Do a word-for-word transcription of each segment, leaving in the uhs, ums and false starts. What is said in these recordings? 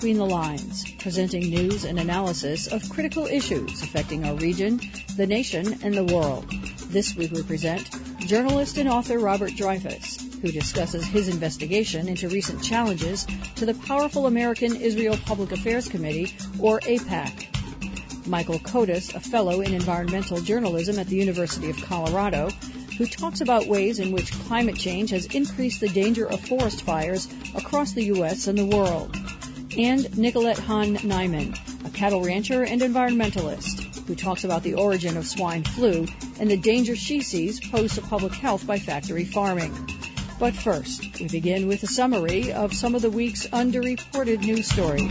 Between the Lines, presenting news and analysis of critical issues affecting our region, the nation, and the world. This week we present journalist and author Robert Dreyfuss, who discusses his investigation into recent challenges to the powerful American Israel Public Affairs Committee, or AIPAC. Michael Kotis, a fellow in environmental journalism at the University of Colorado, who talks about ways in which climate change has increased the danger of forest fires across the U S and the world. And Nicolette Hahn-Nyman, a cattle rancher and environmentalist, who talks about the origin of swine flu and the danger she sees posed to public health by factory farming. But first, we begin with a summary of some of the week's underreported news stories.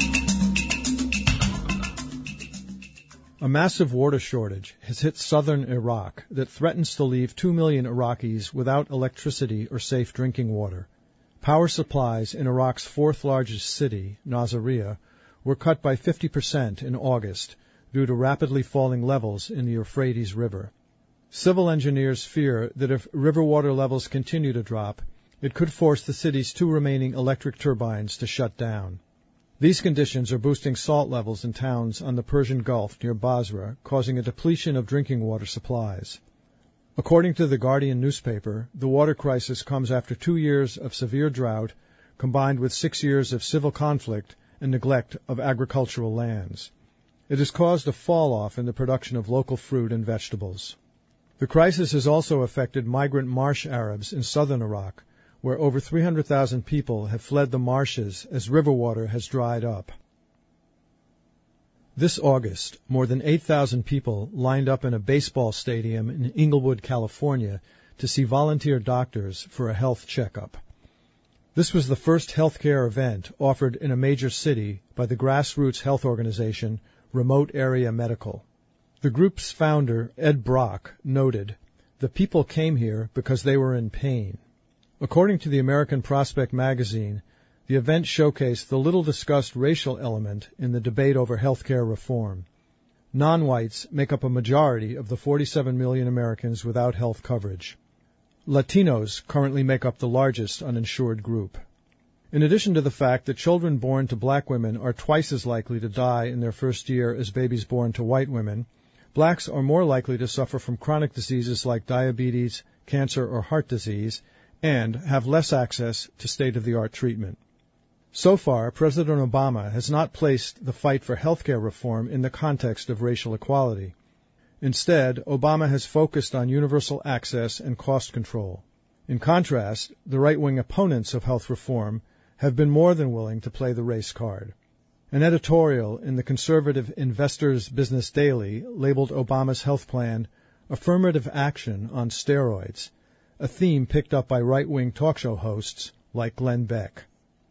A massive water shortage has hit southern Iraq that threatens to leave two million Iraqis without electricity or safe drinking water. Power supplies in Iraq's fourth largest city, Nasiriyah, were cut by fifty percent in August due to rapidly falling levels in the Euphrates River. Civil engineers fear that if river water levels continue to drop, it could force the city's two remaining electric turbines to shut down. These conditions are boosting salt levels in towns on the Persian Gulf near Basra, causing a depletion of drinking water supplies. According to the Guardian newspaper, the water crisis comes after two years of severe drought, combined with six years of civil conflict and neglect of agricultural lands. It has caused a fall-off in the production of local fruit and vegetables. The crisis has also affected migrant marsh Arabs in southern Iraq, where over three hundred thousand people have fled the marshes as river water has dried up. This August, more than eight thousand people lined up in a baseball stadium in Inglewood, California, to see volunteer doctors for a health checkup. This was the first healthcare event offered in a major city by the grassroots health organization Remote Area Medical. The group's founder, Ed Brock, noted, "The people came here because they were in pain." According to the American Prospect magazine, the event showcased the little-discussed racial element in the debate over health care reform. Non-whites make up a majority of the forty-seven million Americans without health coverage. Latinos currently make up the largest uninsured group. In addition to the fact that children born to black women are twice as likely to die in their first year as babies born to white women, blacks are more likely to suffer from chronic diseases like diabetes, cancer, or heart disease, and have less access to state-of-the-art treatment. So far, President Obama has not placed the fight for health care reform in the context of racial equality. Instead, Obama has focused on universal access and cost control. In contrast, the right-wing opponents of health reform have been more than willing to play the race card. An editorial in the conservative Investor's Business Daily labeled Obama's health plan affirmative action on steroids, a theme picked up by right-wing talk show hosts like Glenn Beck.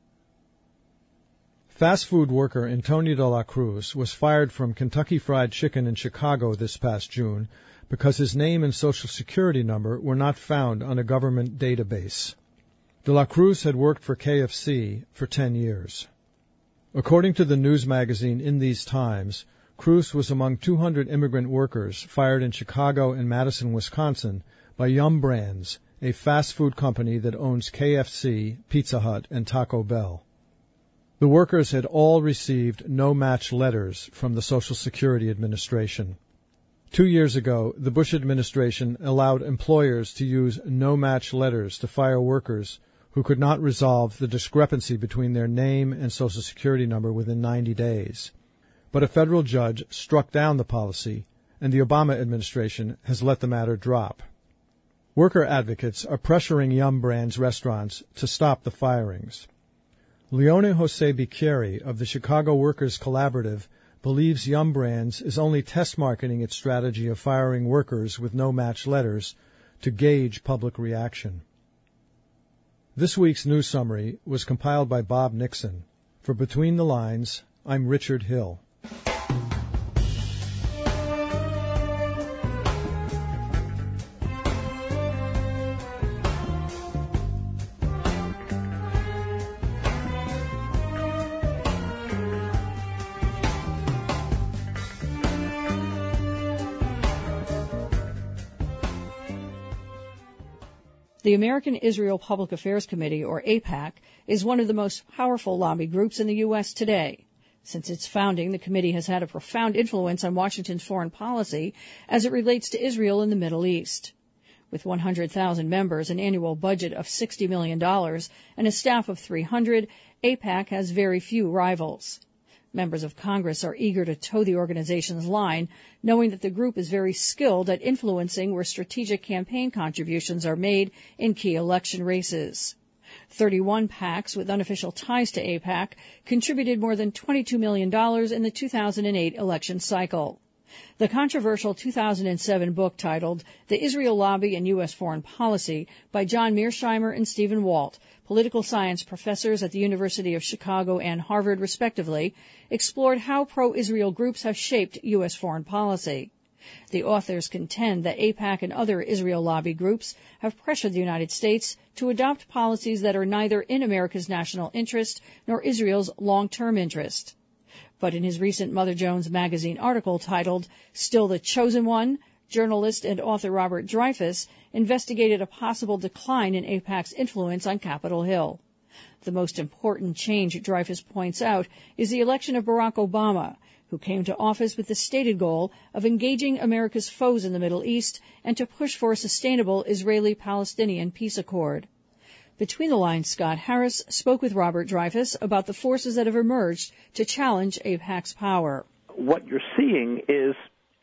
Fast food worker Antonio de la Cruz was fired from Kentucky Fried Chicken in Chicago this past June because his name and social security number were not found on a government database. De la Cruz had worked for K F C for ten years. According to the news magazine In These Times, Cruz was among two hundred immigrant workers fired in Chicago and Madison, Wisconsin, by Yum Brands, a fast food company that owns K F C, Pizza Hut, and Taco Bell. The workers had all received no-match letters from the Social Security Administration. Two years ago, the Bush administration allowed employers to use no-match letters to fire workers who could not resolve the discrepancy between their name and Social Security number within ninety days. But a federal judge struck down the policy, and the Obama administration has let the matter drop. Worker advocates are pressuring Yum Brands restaurants to stop the firings. Leone Jose Bicheri of the Chicago Workers Collaborative believes Yum Brands is only test marketing its strategy of firing workers with no-match letters to gauge public reaction. This week's news summary was compiled by Bob Nixon. For Between the Lines, I'm Richard Hill. The American Israel Public Affairs Committee, or AIPAC, is one of the most powerful lobby groups in the U S today. Since its founding, the committee has had a profound influence on Washington's foreign policy as it relates to Israel and the Middle East. With one hundred thousand members, an annual budget of sixty million dollars, and a staff of three hundred, AIPAC has very few rivals. Members of Congress are eager to toe the organization's line, knowing that the group is very skilled at influencing where strategic campaign contributions are made in key election races. thirty-one PACs with unofficial ties to AIPAC contributed more than twenty-two million dollars in the two thousand eight election cycle. The controversial two thousand seven book titled The Israel Lobby and U S Foreign Policy by John Mearsheimer and Stephen Walt, political science professors at the University of Chicago and Harvard, respectively, explored how pro-Israel groups have shaped U S foreign policy. The authors contend that AIPAC and other Israel lobby groups have pressured the United States to adopt policies that are neither in America's national interest nor Israel's long-term interest. But in his recent Mother Jones magazine article titled Still the Chosen One, journalist and author Robert Dreyfuss investigated a possible decline in AIPAC's influence on Capitol Hill. The most important change, Dreyfuss points out, is the election of Barack Obama, who came to office with the stated goal of engaging America's foes in the Middle East and to push for a sustainable Israeli-Palestinian peace accord. Between the lines, Scott Harris spoke with Robert Dreyfuss about the forces that have emerged to challenge AIPAC's power. What you're seeing is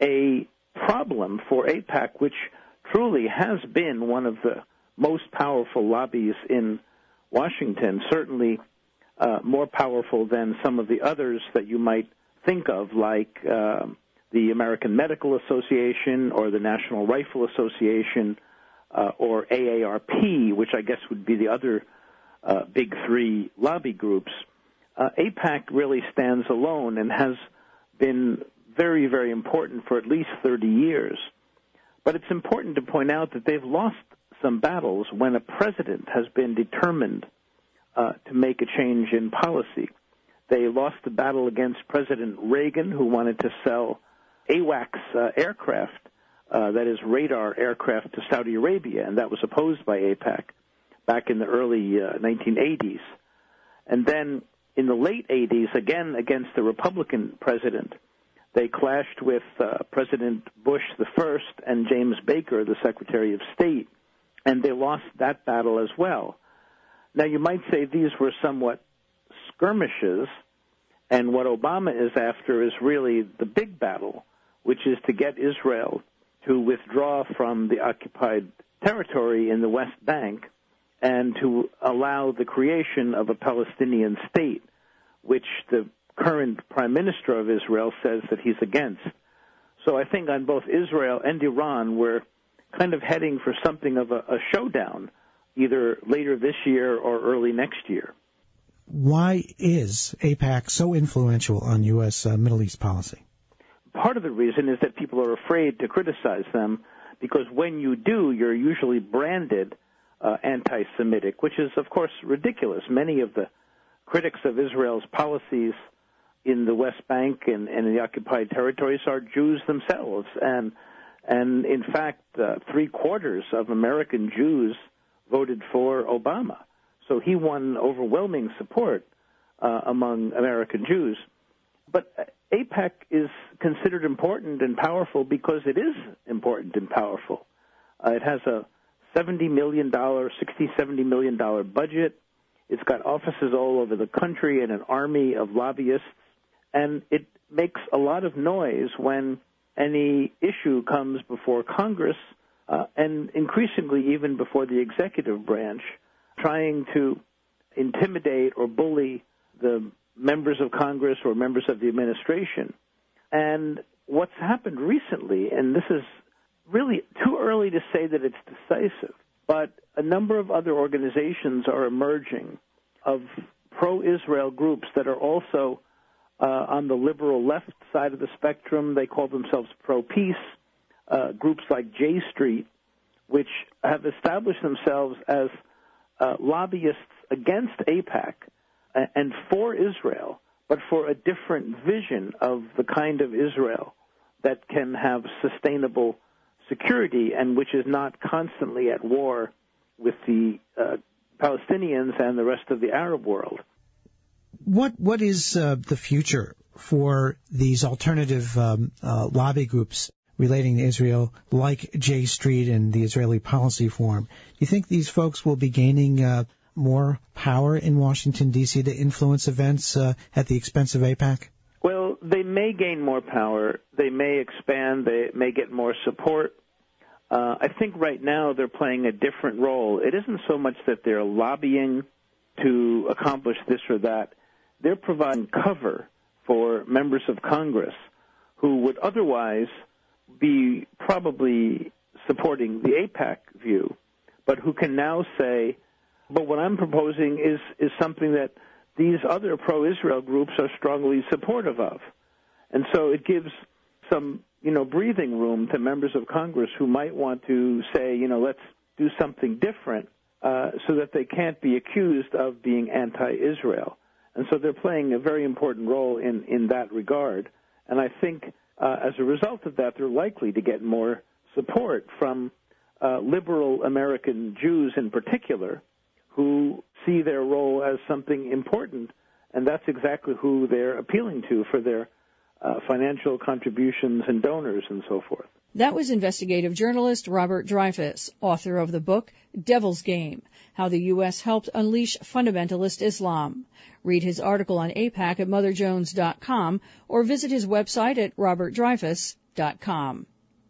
a problem for AIPAC, which truly has been one of the most powerful lobbies in Washington, certainly uh, more powerful than some of the others that you might think of, like uh, the American Medical Association or the National Rifle Association, Uh, or A A R P, which I guess would be the other uh, big three lobby groups. Uh, AIPAC really stands alone and has been very, very important for at least thirty years. But it's important to point out that they've lost some battles when a president has been determined uh, to make a change in policy. They lost the battle against President Reagan, who wanted to sell AWACS uh, aircraft, Uh, that is radar aircraft, to Saudi Arabia, and that was opposed by AIPAC back in the early uh, nineteen eighties. And then in the late eighties, again against the Republican president, they clashed with uh, President Bush the First and James Baker, the Secretary of State, and they lost that battle as well. Now, you might say these were somewhat skirmishes, and what Obama is after is really the big battle, which is to get Israel to withdraw from the occupied territory in the West Bank and to allow the creation of a Palestinian state, which the current Prime Minister of Israel says that he's against. So I think on both Israel and Iran, we're kind of heading for something of a, a showdown, either later this year or early next year. Why is AIPAC so influential on U S uh, Middle East policy? Part of the reason is that people are afraid to criticize them, because when you do, you're usually branded uh, anti-Semitic, which is, of course, ridiculous. Many of the critics of Israel's policies in the West Bank and, and in the occupied territories are Jews themselves. And, and in fact, uh, three-quarters of American Jews voted for Obama. So he won overwhelming support uh, among American Jews. But AIPAC is considered important and powerful because it is important and powerful. Uh, it has a seventy million dollars, sixty, seventy million dollars budget. It's got offices all over the country and an army of lobbyists. And it makes a lot of noise when any issue comes before Congress uh, and increasingly even before the executive branch, trying to intimidate or bully the members of Congress or members of the administration. And what's happened recently, and this is really too early to say that it's decisive, but a number of other organizations are emerging of pro-Israel groups that are also uh, on the liberal left side of the spectrum. They call themselves pro-peace, uh, groups like J Street, which have established themselves as uh, lobbyists against AIPAC and for Israel, but for a different vision of the kind of Israel that can have sustainable security and which is not constantly at war with the uh, Palestinians and the rest of the Arab world. What what is uh, the future for these alternative um, uh, lobby groups relating to Israel, like J Street and the Israeli Policy Forum? Do you think these folks will be gaining uh, more power in Washington, D C to influence events uh, at the expense of AIPAC? Well, they may gain more power. They may expand. They may get more support. Uh, I think right now they're playing a different role. It isn't so much that they're lobbying to accomplish this or that. They're providing cover for members of Congress who would otherwise be probably supporting the AIPAC view, but who can now say, but what I'm proposing is, is something that these other pro-Israel groups are strongly supportive of. And so it gives some, you know, breathing room to members of Congress who might want to say, you know, let's do something different uh, so that they can't be accused of being anti-Israel. And so they're playing a very important role in, in that regard. And I think uh, as a result of that, they're likely to get more support from uh, liberal American Jews in particular, who see their role as something important, and that's exactly who they're appealing to for their uh, financial contributions and donors and so forth. That was investigative journalist Robert Dreyfuss, author of the book Devil's Game, How the U S Helped Unleash Fundamentalist Islam. Read his article on AIPAC at mother jones dot com or visit his website at robert dreyfuss dot com.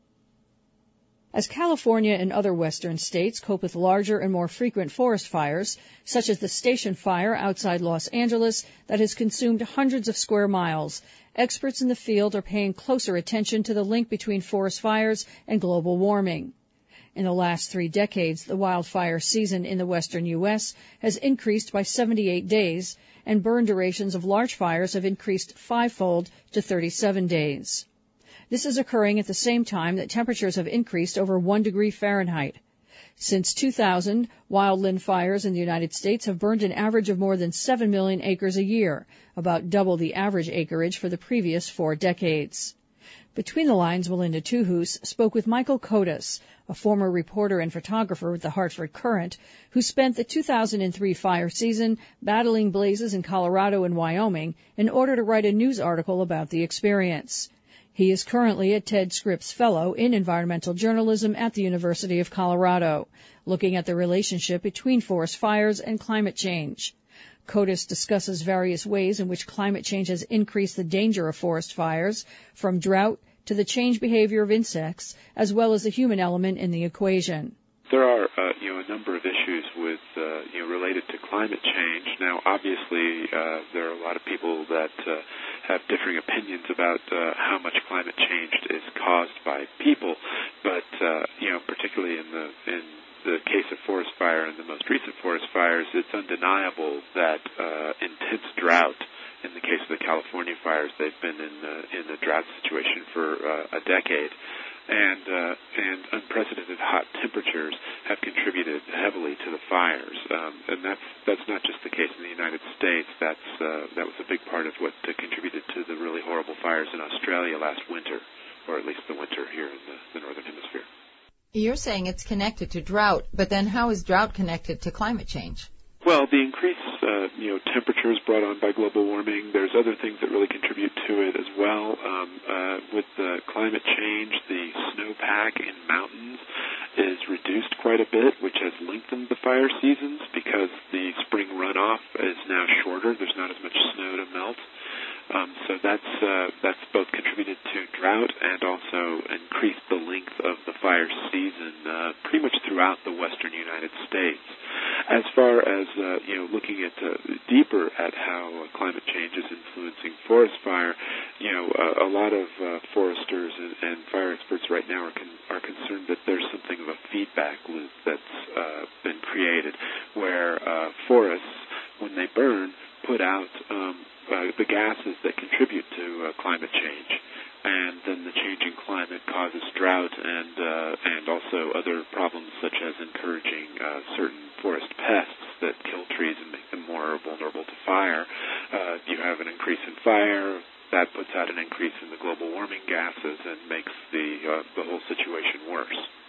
As California and other western states cope with larger and more frequent forest fires, such as the Station Fire outside Los Angeles that has consumed hundreds of square miles, experts in the field are paying closer attention to the link between forest fires and global warming. In the last three decades, the wildfire season in the western U S has increased by seventy-eight days, and burn durations of large fires have increased fivefold to thirty-seven days. This is occurring at the same time that temperatures have increased over one degree Fahrenheit. Since two thousand, wildland fires in the United States have burned an average of more than seven million acres a year, about double the average acreage for the previous four decades. Between the Lines, Melinda Tuhus spoke with Michael Kodas, a former reporter and photographer with the Hartford Courant, who spent the two thousand three fire season battling blazes in Colorado and Wyoming in order to write a news article about the experience. He is currently a Ted Scripps Fellow in Environmental Journalism at the University of Colorado, looking at the relationship between forest fires and climate change. Kodas discusses various ways in which climate change has increased the danger of forest fires, from drought to the changed behavior of insects, as well as the human element in the equation. There are, uh, you know, a number of issues with, uh, you know, related to climate change. Now, obviously, uh, there are a lot of people that uh, have differing opinions about uh, how much climate change is caused by people, but, uh, you know, particularly in the in the case of forest fire and the most recent forest fires, it's undeniable that uh, intense drought. In the case of the California fires, they've been in uh, in a drought situation for uh, a decade. And uh, and unprecedented hot temperatures have contributed heavily to the fires, um, and that's that's not just the case in the United States. That's uh, that was a big part of what uh, contributed to the really horrible fires in Australia last winter, or at least the winter here in the, the northern hemisphere. You're saying it's connected to drought, but then how is drought connected to climate change? Well, the increased, uh, you know, temperatures brought on by global warming, there's other things that really contribute to it as well. Um, uh, with the climate change, the snowpack in mountains is reduced quite a bit, which has lengthened the fire seasons because the spring runoff is now shorter. There's not as much snow to melt. Um, so that's uh, that's both contributed to drought and also increased the length of the fire season uh, pretty much throughout the western United States. As far as uh, you know, looking at uh, deeper at how uh, climate change is influencing forest fire, you know, uh, a lot of uh, foresters and, and fire experts right now are con- are concerned that there's something of a feedback loop that's uh, been created, where uh, forests, when they burn, put out um, uh, the gases that contribute to uh, climate change. And then the changing climate causes drought and uh, and also other problems such as encouraging uh, certain forest pests that kill trees and make them more vulnerable to fire. Uh, you have an increase in fire. That puts out an increase in the global warming gases and makes the uh, the whole situation worse.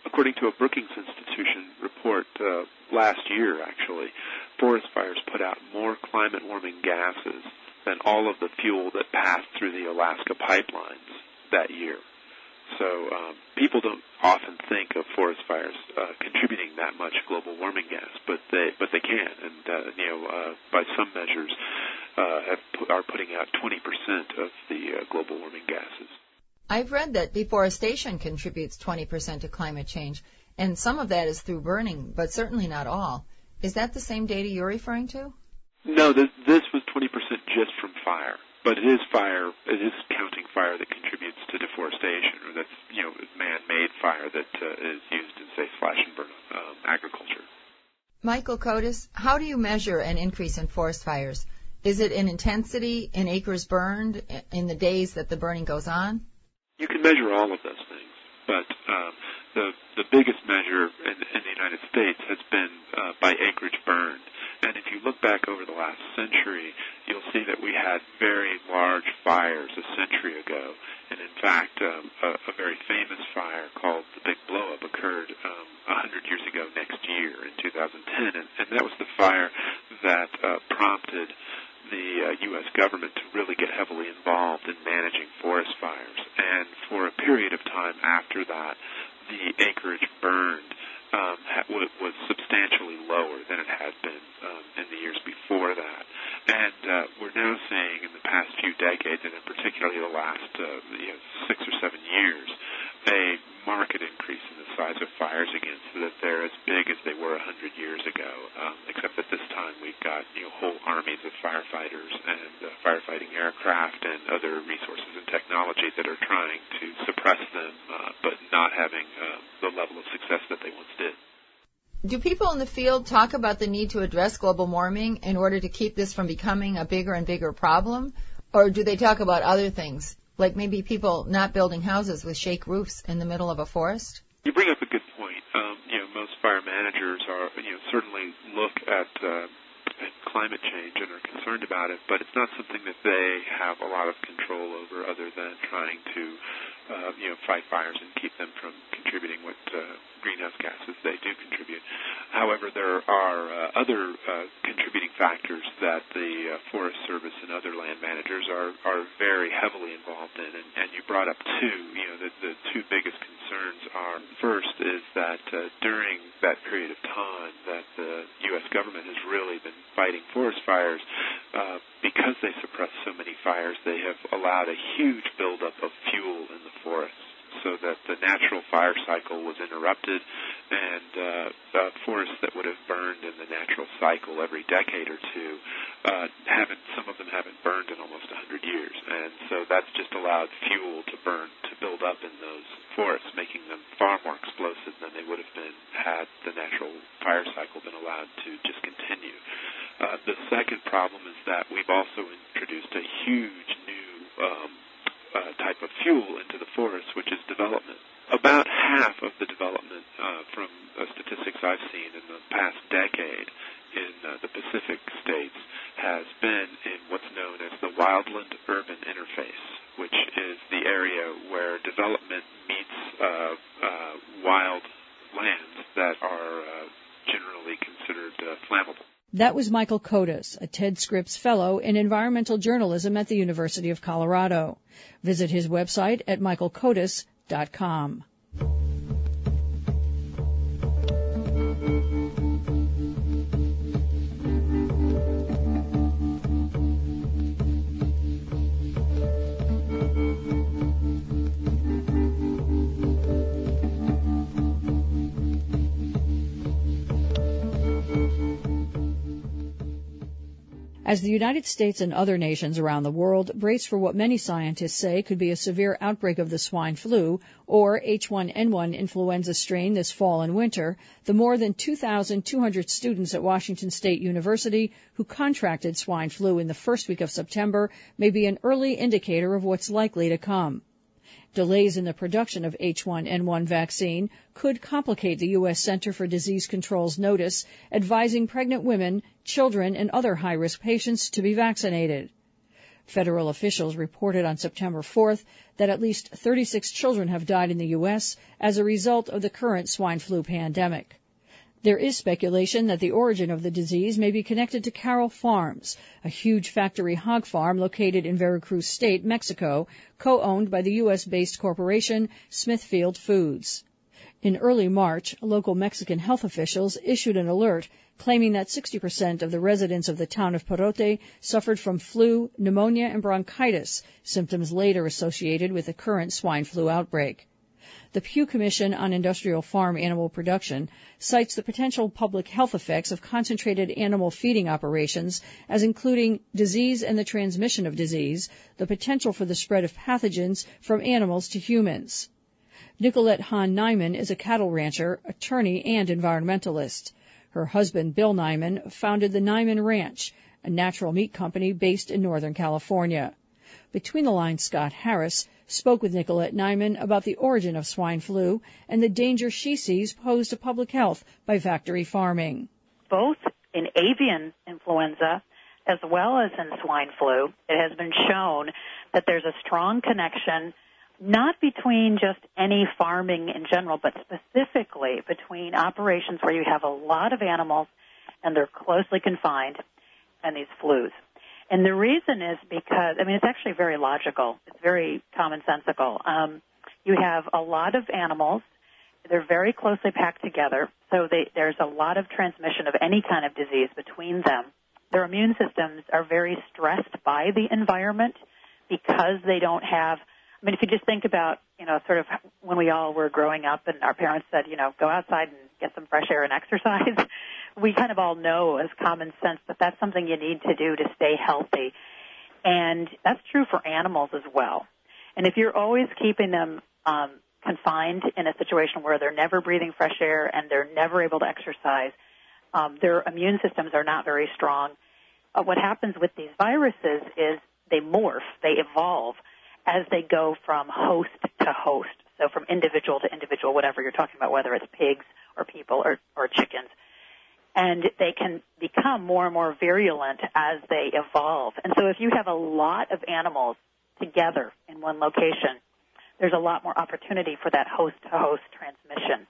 according to a Brookings Institution report uh, last year, actually, forest fires put out more climate-warming gases than all of the fuel that passed through the Alaska pipelines that year. So um, people don't often think of forest fires uh, contributing that much global warming gas, but they but they can, and uh, you know uh, by some measures uh, have put, are putting out twenty percent of the uh, global warming gases. I've read that deforestation contributes twenty percent to climate change, and some of that is through burning, but certainly not all. Is that the same data you're referring to? No, this, this was twenty percent just from fire. But it is fire, it is counting fire that contributes to deforestation, or that's, you know, man-made fire that uh, is used in, say, slash and burn um, agriculture. Michael Kotis, how do you measure an increase in forest fires? Is it in intensity, in acres burned, in the days that the burning goes on? You can measure all of those things, but um, the the biggest measure in, in the United States has been uh, by acreage burned. And if you look back over the last century, you'll see that we had very large fires a century ago. And in fact, um, a, a very famous fire called the Big Blow-Up occurred um, one hundred years ago next year in two thousand ten. And, and that was the fire that uh, prompted the uh, U S government to really get heavily involved in managing forest fires. And for a period of time after that, the acreage burned Um, was substantially lower than it had been um, in the years before that. And uh, we're now seeing in the past few decades, and in particularly the last uh, you know, six or seven years, a marked increase in the size of fires again, so that they're as big as they were one hundred years ago, um, except that this time we've got you know, whole armies of firefighters and uh, firefighting aircraft and other resources and technology that are trying to suppress them, uh, but not having uh, the level of success that they once did. Do people in the field talk about the need to address global warming in order to keep this from becoming a bigger and bigger problem? Or do they talk about other things, like maybe people not building houses with shake roofs in the middle of a forest? You bring up a good point. Um, you know, most fire managers are, you know, certainly look at, uh, at climate change and are concerned about it, but it's not something that they have a lot of control over other than trying to, uh, you know, fight fires and keep them from contributing what uh, greenhouse gases they do contribute. However, there are uh, other uh, contributing factors that the uh, Forest Service and other land managers are, are very heavily involved in, and, and you brought up two. You know, the, the two biggest concerns are, first is that uh, during that period of time that the U S government has really been fighting forest fires, uh, because they suppress so many fires, they have allowed a huge buildup of fuel in the forests, so that the natural fire cycle was interrupted, and uh, uh, forests that would have burned in the natural cycle every decade or two, uh, haven't. Some of them haven't burned in almost one hundred years, and so that's just allowed fuel to burn, to build up in those forests, making them far more explosive than they would have been had the natural fire cycle been allowed to just continue. Uh, the second problem is that we've also introduced a huge new um, Uh, type of fuel into the forest, which is development. About half of the development uh, from uh, statistics I've seen in the past decade in uh, the Pacific states has been in what's known as the wildland-urban interface, which is the area where development meets uh, uh, wild lands that are uh, generally considered uh, flammable. That was Michael Kotis, a Ted Scripps Fellow in Environmental Journalism at the University of Colorado. Visit his website at michael kotis dot com. As the United States and other nations around the world brace for what many scientists say could be a severe outbreak of the swine flu, or H one N one influenza strain this fall and winter, the more than two thousand two hundred students at Washington State University who contracted swine flu in the first week of September may be an early indicator of what's likely to come. Delays in the production of H one N one vaccine could complicate the U S Center for Disease Control's notice advising pregnant women, children, and other high-risk patients to be vaccinated. Federal officials reported on September fourth that at least thirty-six children have died in the U S as a result of the current swine flu pandemic. There is speculation that the origin of the disease may be connected to Carroll Farms, a huge factory hog farm located in Veracruz State, Mexico, co-owned by the U S-based corporation Smithfield Foods. In early March, local Mexican health officials issued an alert claiming that sixty percent of the residents of the town of Perote suffered from flu, pneumonia, and bronchitis, symptoms later associated with the current swine flu outbreak. The Pew Commission on Industrial Farm Animal Production cites the potential public health effects of concentrated animal feeding operations as including disease and the transmission of disease, the potential for the spread of pathogens from animals to humans. Nicolette Hahn Nyman is a cattle rancher, attorney, and environmentalist. Her husband, Bill Nyman, founded the Nyman Ranch, a natural meat company based in Northern California. Between the Lines, Scott Harris spoke with Nicolette Nyman about the origin of swine flu and the danger she sees posed to public health by factory farming. Both in avian influenza as well as in swine flu, it has been shown that there's a strong connection not between just any farming in general, but specifically between operations where you have a lot of animals and they're closely confined and these flus. And the reason is because, I mean, it's actually very logical. It's very commonsensical. Um, you have a lot of animals. They're very closely packed together, so they, there's a lot of transmission of any kind of disease between them. Their immune systems are very stressed by the environment because they don't have, I mean, if you just think about, you know, sort of when we all were growing up and our parents said, you know, go outside and get some fresh air and exercise, we kind of all know as common sense that that's something you need to do to stay healthy. And that's true for animals as well. And if you're always keeping them um, confined in a situation where they're never breathing fresh air and they're never able to exercise, um, their immune systems are not very strong. Uh, what happens with these viruses is they morph, they evolve as they go from host to host, so from individual to individual, whatever you're talking about, whether it's pigs or people or, or chickens. And they can become more and more virulent as they evolve. And so if you have a lot of animals together in one location, there's a lot more opportunity for that host-to-host transmission.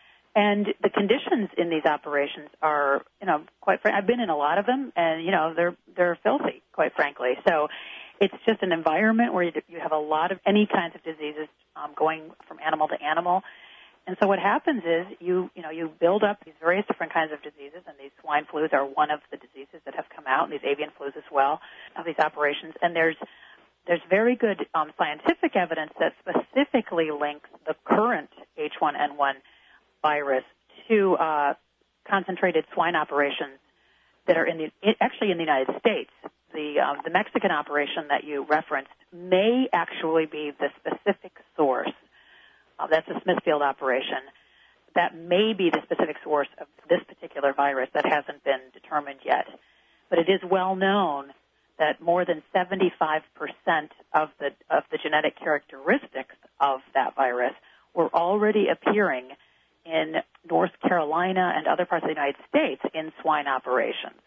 And the conditions in these operations are, you know, quite frankly, I've been in a lot of them, and, you know, they're they're filthy, quite frankly. So it's just an environment where you, you have a lot of any kinds of diseases um, going from animal to animal. And so what happens is you, you know, you build up these various different kinds of diseases, and these swine flus are one of the diseases that have come out, and these avian flus as well, of these operations. And there's there's very good um, scientific evidence that specifically links the current H one N one virus to uh, concentrated swine operations that are in the actually in the United States. The um, the Mexican operation that you referenced may actually be the specific source. Uh, that's a Smithfield operation. That may be the specific source of this particular virus that hasn't been determined yet. But it is well known that more than seventy-five percent of the of the genetic characteristics of that virus were already appearing in North Carolina and other parts of the United States in swine operations.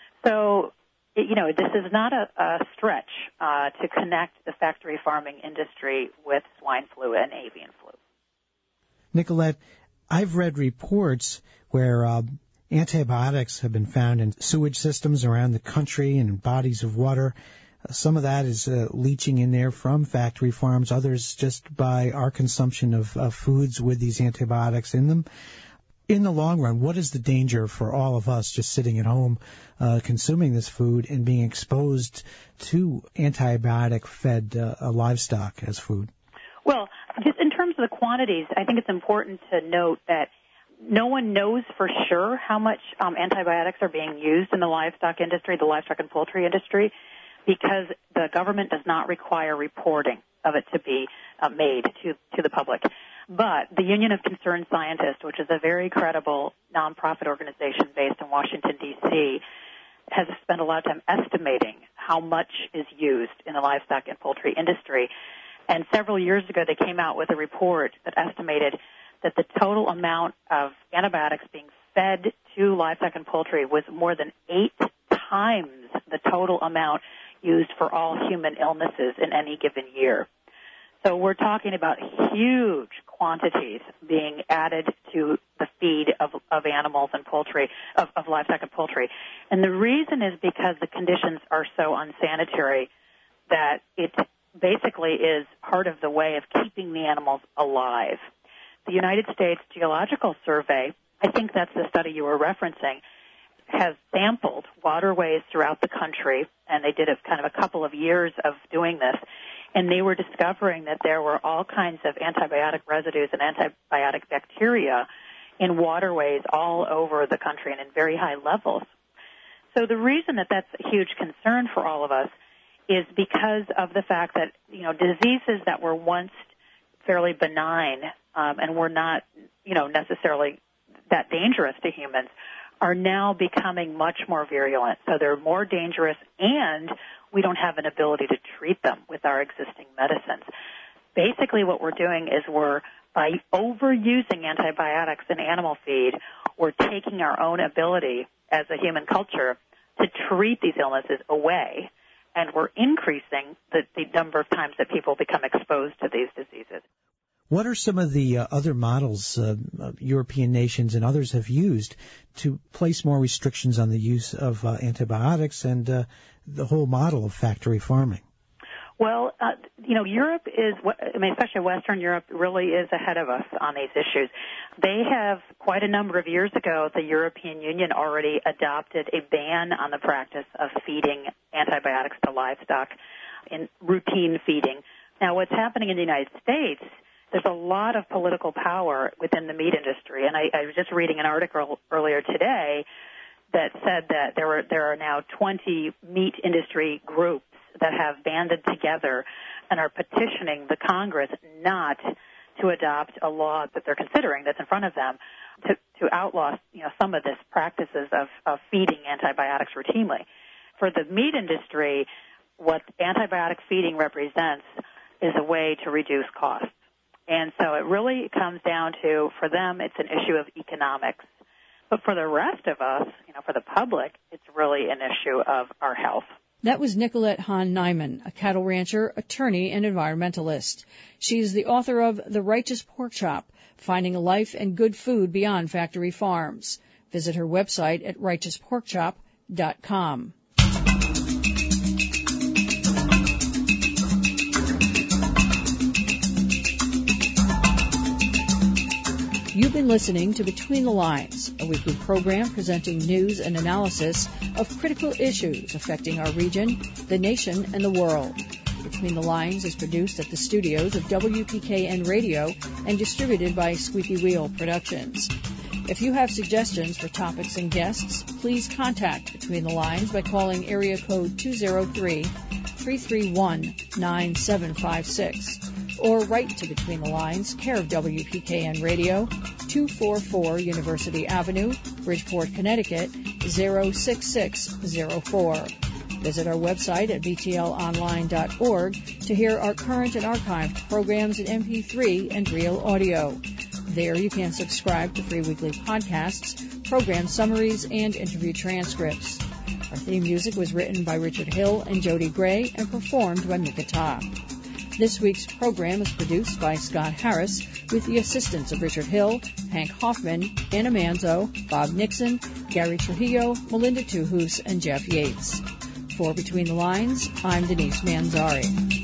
So, you know, this is not a, a stretch uh, to connect the factory farming industry with swine flu and avian flu. Nicolette, I've read reports where uh, antibiotics have been found in sewage systems around the country and in bodies of water. Uh, some of that is uh, leaching in there from factory farms, others just by our consumption of, of foods with these antibiotics in them. In the long run, what is the danger for all of us just sitting at home uh, consuming this food and being exposed to antibiotic-fed uh, livestock as food? Well, just in terms of the quantities, I think it's important to note that no one knows for sure how much um, antibiotics are being used in the livestock industry, the livestock and poultry industry, because the government does not require reporting of it to be uh, made to, to the public. But the Union of Concerned Scientists, which is a very credible nonprofit organization based in Washington, D C, has spent a lot of time estimating how much is used in the livestock and poultry industry. And several years ago, they came out with a report that estimated that the total amount of antibiotics being fed to livestock and poultry was more than eight times the total amount used for all human illnesses in any given year. So we're talking about huge quantities being added to the feed of, of animals and poultry, of, of livestock and poultry. And the reason is because the conditions are so unsanitary that it basically is part of the way of keeping the animals alive. The United States Geological Survey, I think that's the study you were referencing, has sampled waterways throughout the country, and they did a kind of a couple of years of doing this, and they were discovering that there were all kinds of antibiotic residues and antibiotic bacteria in waterways all over the country and in very high levels. So the reason that that's a huge concern for all of us is because of the fact that, you know, diseases that were once fairly benign um, and were not, you know, necessarily that dangerous to humans are now becoming much more virulent. So they're more dangerous, and we don't have an ability to treat them with our existing medicines. Basically what we're doing is we're, by overusing antibiotics in animal feed, we're taking our own ability as a human culture to treat these illnesses away, and we're increasing the, the number of times that people become exposed to these diseases. What are some of the uh, other models uh, European nations and others have used to place more restrictions on the use of uh, antibiotics and uh, the whole model of factory farming? Well, uh, you know, Europe is, I mean, especially Western Europe, really is ahead of us on these issues. They have, quite a number of years ago, the European Union already adopted a ban on the practice of feeding antibiotics to livestock in routine feeding. Now, what's happening in the United States, there's a lot of political power within the meat industry, and I, I was just reading an article earlier today that said that there were there are now twenty meat industry groups that have banded together and are petitioning the Congress not to adopt a law that they're considering that's in front of them to, to outlaw, you know, some of this practices of, of feeding antibiotics routinely. For the meat industry, what antibiotic feeding represents is a way to reduce costs. And so it really comes down to, for them, it's an issue of economics. But for the rest of us, you know, for the public, it's really an issue of our health. That was Nicolette Hahn-Nyman, a cattle rancher, attorney, and environmentalist. She is the author of The Righteous Pork Chop, Finding a Life and Good Food Beyond Factory Farms. Visit her website at righteous pork chop dot com. You've been listening to Between the Lines, a weekly program presenting news and analysis of critical issues affecting our region, the nation, and the world. Between the Lines is produced at the studios of W P K N Radio and distributed by Squeaky Wheel Productions. If you have suggestions for topics and guests, please contact Between the Lines by calling area code two oh three, three three one, nine seven five six. Or write to Between the Lines, care of W P K N Radio, two forty-four University Avenue, Bridgeport, Connecticut, zero six six zero four. Visit our website at b t l online dot org to hear our current and archived programs in M P three and real audio. There you can subscribe to free weekly podcasts, program summaries, and interview transcripts. Our theme music was written by Richard Hill and Jody Gray and performed by Mika Ta. This week's program is produced by Scott Harris with the assistance of Richard Hill, Hank Hoffman, Anna Manzo, Bob Nixon, Gary Trujillo, Melinda Tuhus, and Jeff Yates. For Between the Lines, I'm Denise Manzari.